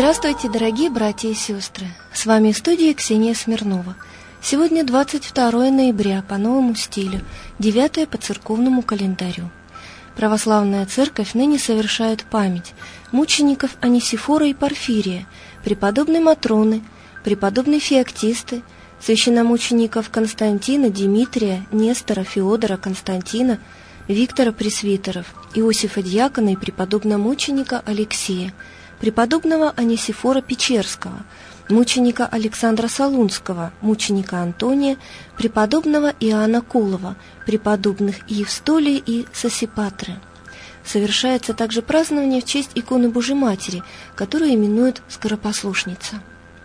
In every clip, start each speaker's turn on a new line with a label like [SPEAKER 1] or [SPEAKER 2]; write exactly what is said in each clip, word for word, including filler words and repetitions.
[SPEAKER 1] Здравствуйте, дорогие братья и сестры! С вами в студии Ксения Смирнова. Сегодня двадцать второе ноября по новому стилю, девятое по церковному календарю. Православная церковь ныне совершает память мучеников Анисифора и Порфирия, преподобной Матроны, преподобной Феоктисты, священномучеников Константина, Димитрия, Нестора, Феодора, Константина, Виктора Пресвитеров, Иосифа Дьякона и преподобномученика Алексея, преподобного Анисифора Печерского, мученика Александра Солунского, мученика Антония, преподобного Иоанна Кулова, преподобных Евстолия и Сосипатры. Совершается также празднование в честь иконы Божьей Матери, которую именуют Скоропослушница.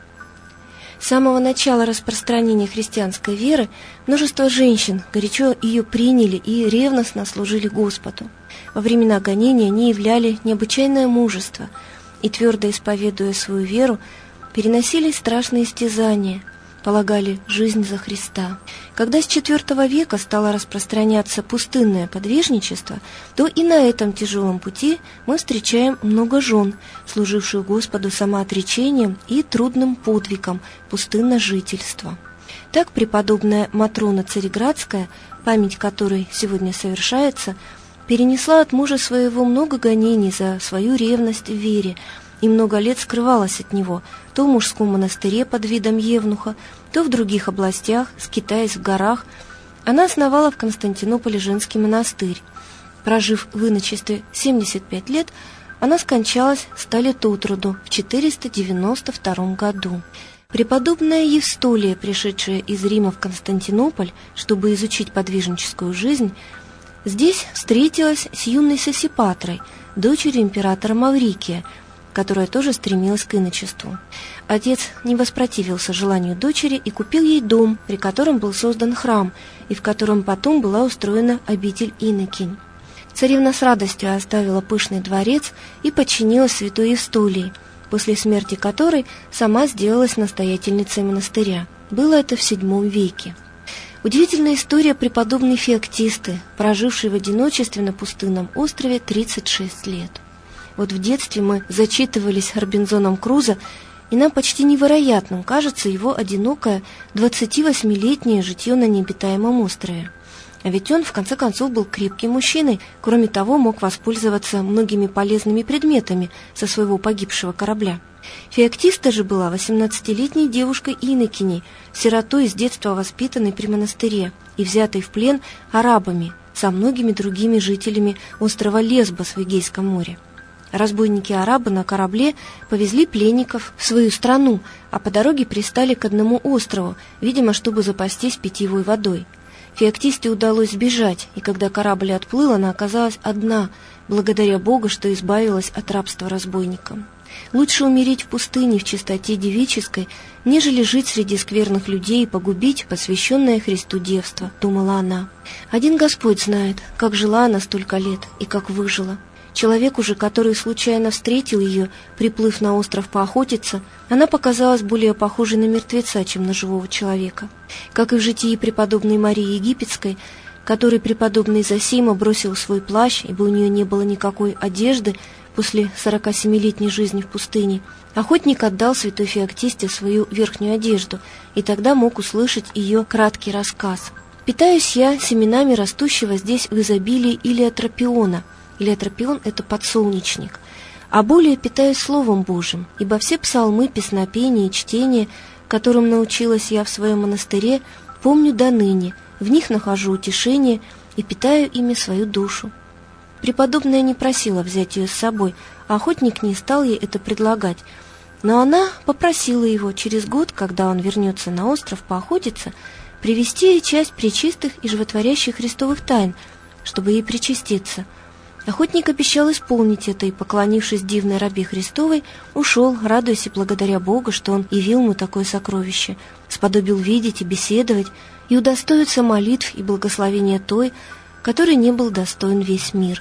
[SPEAKER 1] С самого начала распространения христианской веры множество женщин горячо ее приняли и ревностно служили Господу. Во времена гонения они являли необычайное мужество и, твердо исповедуя свою веру, переносили страшные истязания, полагали жизнь за Христа. Когда с четвёртого века стало распространяться пустынное подвижничество, то и на этом тяжелом пути мы встречаем много жен, служивших Господу самоотречением и трудным подвигом пустынножительства. Так преподобная Матрона Цареградская, память которой сегодня совершается, перенесла от мужа своего много гонений за свою ревность в вере и много лет скрывалась от него, то в мужском монастыре под видом евнуха, то в других областях, скитаясь в горах. Она основала в Константинополе женский монастырь. Прожив в иночестве семьдесят пять лет, она скончалась ста лет от роду в четыреста девяносто втором году. Преподобная Евстолия, пришедшая из Рима в Константинополь, чтобы изучить подвижническую жизнь, здесь встретилась с юной Сосипатрой, дочерью императора Маврикия, которая тоже стремилась к иночеству. Отец не воспротивился желанию дочери и купил ей дом, при котором был создан храм, и в котором потом была устроена обитель инокинь. Царевна с радостью оставила пышный дворец и подчинилась святой Евстолии, после смерти которой сама сделалась настоятельницей монастыря. Было это в седьмом веке. Удивительная история преподобной Феоктисты, прожившей в одиночестве на пустынном острове тридцать шесть лет. Вот в детстве мы зачитывались Робинзоном Крузо, и нам почти невероятным кажется его одинокое двадцативосьмилетнее житье на необитаемом острове. А ведь он, в конце концов, был крепким мужчиной, кроме того, мог воспользоваться многими полезными предметами со своего погибшего корабля. Феоктиста же была восемнадцатилетней девушкой-инокиней, сиротой с детства воспитанной при монастыре и взятой в плен арабами со многими другими жителями острова Лесбос в Эгейском море. Разбойники-арабы на корабле повезли пленников в свою страну, а по дороге пристали к одному острову, видимо, чтобы запастись питьевой водой. Феоктисте удалось сбежать, и когда корабль отплыл, она оказалась одна, благодаря Богу, что избавилась от рабства разбойникам. Лучше умереть в пустыне в чистоте девической, нежели жить среди скверных людей и погубить посвященное Христу девство, думала она. Один Господь знает, как жила она столько лет и как выжила. Человеку же, который случайно встретил ее, приплыв на остров поохотиться, она показалась более похожей на мертвеца, чем на живого человека. Как и в житии преподобной Марии Египетской, которой преподобный Зосима бросил свой плащ, ибо у нее не было никакой одежды после сорокасемилетней жизни в пустыне, охотник отдал святой Феоктисте свою верхнюю одежду, и тогда мог услышать ее краткий рассказ. «Питаюсь я семенами растущего здесь в изобилии илиотропиона». Илиотропион — это подсолнечник. А более питаюсь Словом Божьим, ибо все псалмы, песнопения и чтения, которым научилась я в своем монастыре, помню до ныне, в них нахожу утешение и питаю ими свою душу. Преподобная не просила взять ее с собой, а охотник не стал ей это предлагать, но она попросила его через год, когда он вернется на остров поохотиться, привести ей часть пречистых и животворящих христовых тайн, чтобы ей причаститься. Охотник обещал исполнить это и, поклонившись дивной рабе Христовой, ушел, радуясь и благодаря Богу, что он явил ему такое сокровище, сподобил видеть и беседовать, и удостоиться молитв и благословения той, которой не был достоин весь мир.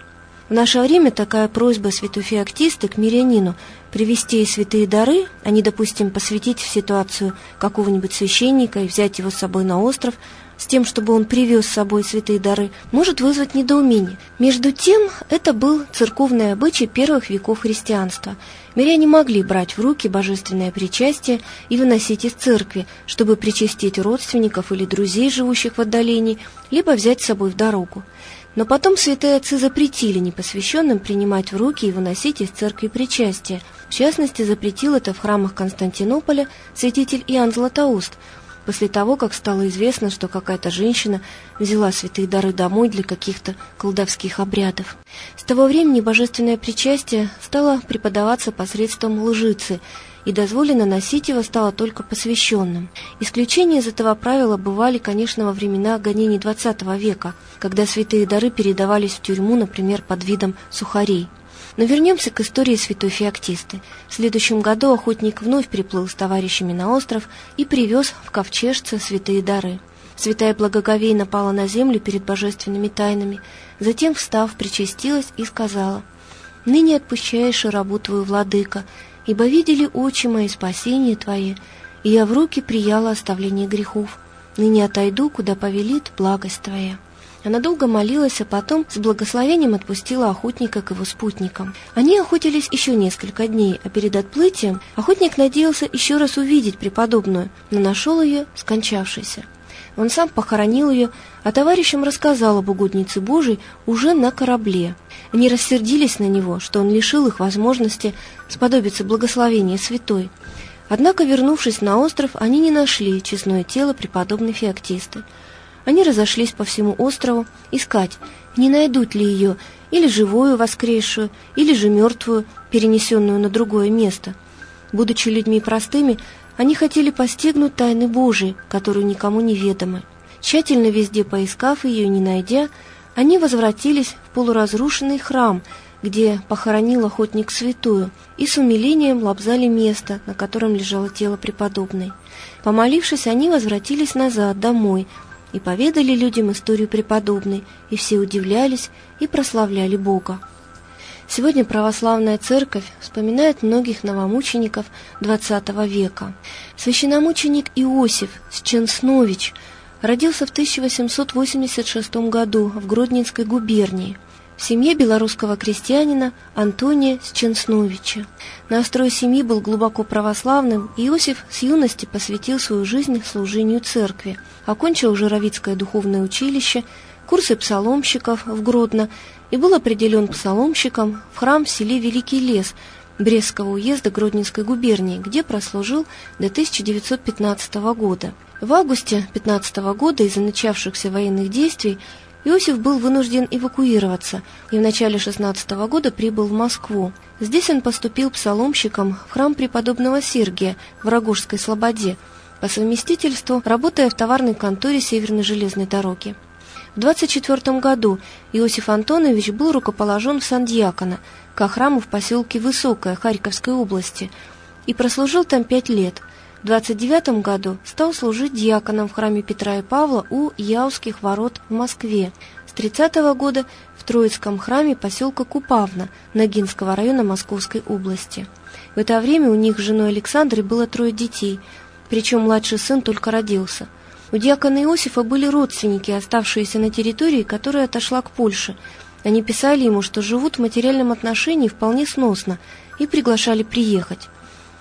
[SPEAKER 1] В наше время такая просьба святой Феоктисты к мирянину привести ей святые дары, а не, допустим, посвятить в ситуацию какого-нибудь священника и взять его с собой на остров, с тем, чтобы он привез с собой святые дары, может вызвать недоумение. Между тем, это был церковный обычай первых веков христианства. Миряне могли брать в руки божественное причастие и выносить из церкви, чтобы причастить родственников или друзей, живущих в отдалении, либо взять с собой в дорогу. Но потом святые отцы запретили непосвященным принимать в руки и выносить из церкви причастие. В частности, запретил это в храмах Константинополя святитель Иоанн Златоуст, после того, как стало известно, что какая-то женщина взяла святые дары домой для каких-то колдовских обрядов. С того времени божественное причастие стало преподаваться посредством лжицы, и дозволено носить его стало только посвященным. Исключения из этого правила бывали, конечно, во времена гонений двадцатого века, когда святые дары передавались в тюрьму, например, под видом сухарей. Но вернемся к истории святой Феоктисты. В следующем году охотник вновь приплыл с товарищами на остров и привез в ковчежце святые дары. Святая благоговейно пала на землю перед божественными тайнами, затем, встав, причастилась и сказала: «Ныне отпущаешь рабу твою, владыка, ибо видели очи мои спасение твое, и я в руки прияла оставление грехов. Ныне отойду, куда повелит благость твоя». Она долго молилась, а потом с благословением отпустила охотника к его спутникам. Они охотились еще несколько дней, а перед отплытием охотник надеялся еще раз увидеть преподобную, но нашел ее скончавшейся. Он сам похоронил ее, а товарищам рассказал об угоднице Божией уже на корабле. Они рассердились на него, что он лишил их возможности сподобиться благословения святой. Однако, вернувшись на остров, они не нашли честное тело преподобной Феоктисты. Они разошлись по всему острову искать, не найдут ли ее или живую воскресшую, или же мертвую, перенесенную на другое место. Будучи людьми простыми, они хотели постигнуть тайны Божии, которые никому не ведомы. Тщательно везде поискав ее и не найдя, они возвратились в полуразрушенный храм, где похоронил охотник святую, и с умилением лобзали место, на котором лежало тело преподобной. Помолившись, они возвратились назад, домой, и поведали людям историю преподобной, и все удивлялись и прославляли Бога. Сегодня православная церковь вспоминает многих новомучеников двадцатого века. Священномученик Иосиф Сченснович родился в тысяча восемьсот восемьдесят шестом году в Гродненской губернии в семье белорусского крестьянина Антония Сченсновича. Настрой семьи был глубоко православным, и Иосиф с юности посвятил свою жизнь служению церкви. Окончил Жировицкое духовное училище, курсы псаломщиков в Гродно и был определен псаломщиком в храм в селе Великий Лес Брестского уезда Гродненской губернии, где прослужил до тысяча девятьсот пятнадцатого года. В августе пятнадцатого года из-за начавшихся военных действий Иосиф был вынужден эвакуироваться и в начале шестнадцатого года прибыл в Москву. Здесь он поступил псаломщиком в храм преподобного Сергия в Рогожской Слободе, по совместительству работая в товарной конторе Северной железной дороги. В двадцать четвёртом году Иосиф Антонович был рукоположен в сан дьякона ко храму в поселке Высокое Харьковской области и прослужил там пять лет. В двадцать девятом году стал служить дьяконом в храме Петра и Павла у Яузских ворот в Москве. С тридцатого года в Троицком храме поселка Купавна Ногинского района Московской области. В это время у них с женой Александрой было трое детей, причем младший сын только родился. У дьякона Иосифа были родственники, оставшиеся на территории, которая отошла к Польше. Они писали ему, что живут в материальном отношении вполне сносно, и приглашали приехать.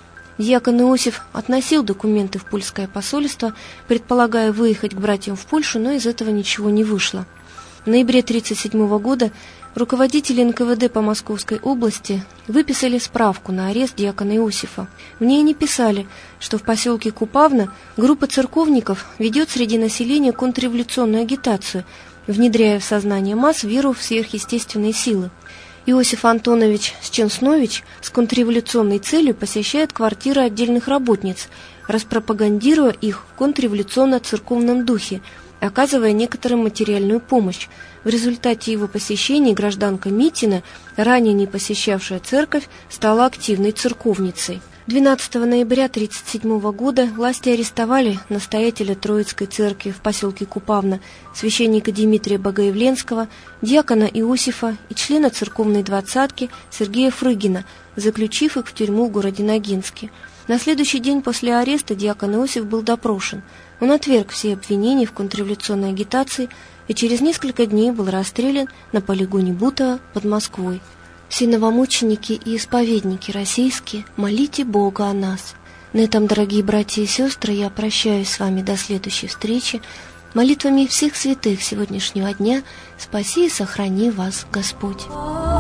[SPEAKER 1] Дьякон Иосиф относил документы в польское посольство, предполагая выехать к братьям в Польшу, но из этого ничего не вышло. В ноябре тридцать седьмого года руководители эн ка вэ дэ по Московской области выписали справку на арест дьякона Иосифа. В ней они писали, что в поселке Купавна группа церковников ведет среди населения контрреволюционную агитацию, внедряя в сознание масс веру в сверхъестественные силы. Иосиф Антонович Сченснович с контрреволюционной целью посещает квартиры отдельных работниц, распропагандируя их в контрреволюционно-церковном духе, оказывая некоторым материальную помощь. В результате его посещений гражданка Митина, ранее не посещавшая церковь, стала активной церковницей. двенадцатого ноября тысяча девятьсот тридцать седьмого года власти арестовали настоятеля Троицкой церкви в поселке Купавна, священника Дмитрия Богоявленского, диакона Иосифа и члена церковной двадцатки Сергея Фрыгина, заключив их в тюрьму в городе Ногинске. На следующий день после ареста диакон Иосиф был допрошен. Он отверг все обвинения в контрреволюционной агитации и через несколько дней был расстрелян на полигоне Бутово под Москвой. Все новомученики и исповедники российские, молите Бога о нас. На этом, дорогие братья и сестры, я прощаюсь с вами до следующей встречи. Молитвами всех святых сегодняшнего дня спаси и сохрани вас Господь.